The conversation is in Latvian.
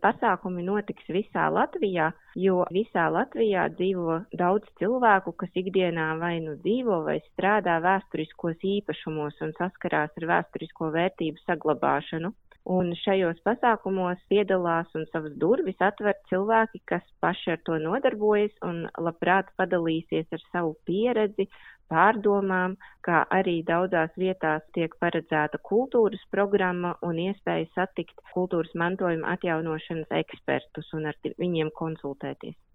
Pasākumi notiks visā Latvijā, jo visā Latvijā dzīvo daudz cilvēku, kas ikdienā vai nu dzīvo vai strādā vēsturiskos īpašumos un saskarās ar vēsturisko vērtību saglabāšanu. Un šajos pasākumos piedalās un savas durvis atver cilvēki, kas paši ar to nodarbojas un labprāt padalīsies ar savu pieredzi, pārdomām, kā arī daudzās vietās tiek paredzēta kultūras programma un iespēja satikt kultūras mantojuma atjaunošanas ekspertus un ar viņiem konsultēties.